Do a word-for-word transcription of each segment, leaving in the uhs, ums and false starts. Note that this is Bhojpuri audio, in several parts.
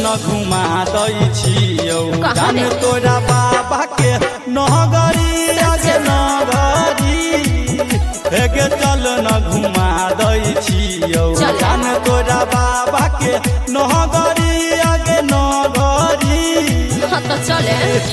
न घुमा दै छियौ जान तोरा बाबा के नगरी आगे नगरी हेगे चल न घुमा दै छियौ जान तोरा बाबा के नगरी आगे नगरी हाँ तो चले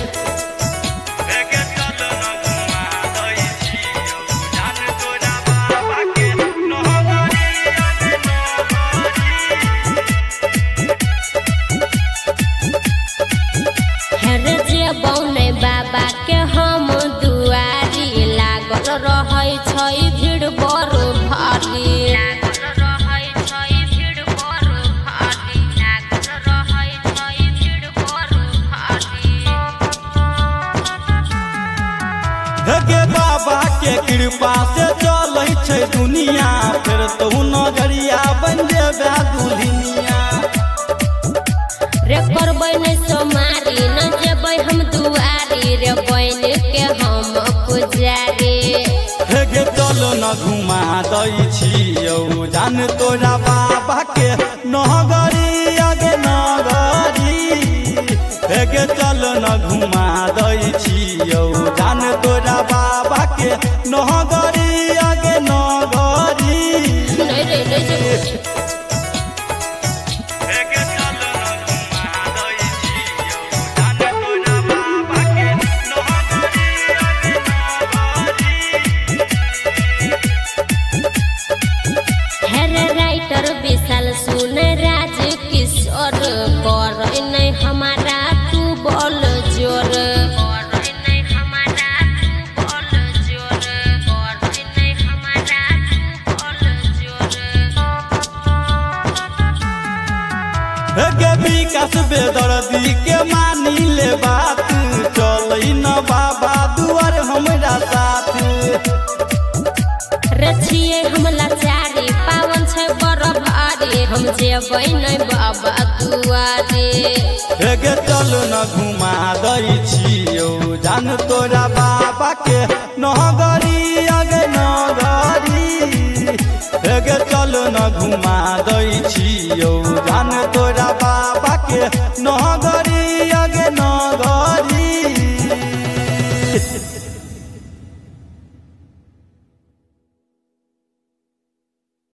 बौने बाबा के हम दुआरी लागल रहै छै भीड़ बड़ भारी लागल रहै छै भीड़ बड़ भारी लागल रहै छै भीड़ बड़ भारी हेगे बाबा के कृपा से चलै छै दुनिया फिर तो नजरिया बन जेबे दुल्हनिया रे करबै नै सोमारी न जेबै हम दुआरी रे बन के हम पुजारी हेगे चल न घुमा दै छियौ जान तोरा बाबा के नगरी आगे नगरी हेगे चल न घुमा दै छियौ जान तोरा बाबा के नगरी आगे नगरी नै रे नै जेबै विशाल सुन राज किशोर कर नहीं हमारा तू बोल जोर कर नहीं हमारा तू बोल जोर कर नहीं हमारा तू बोल जोर हेगे विकास बेदर्दी के मानी ले बात चलै न बाबा दुआर हमरा साथ रचिए हम लाचारी पावन छै बड़ भारी हम जेबै नै बाबा दुआरे हेगे चल न घुमा दै छियौ जान तोरा बाबा के नगरी आगे नगरी हेगे चल न घुमा दै छियौ जान तोरा बाबा के नगरी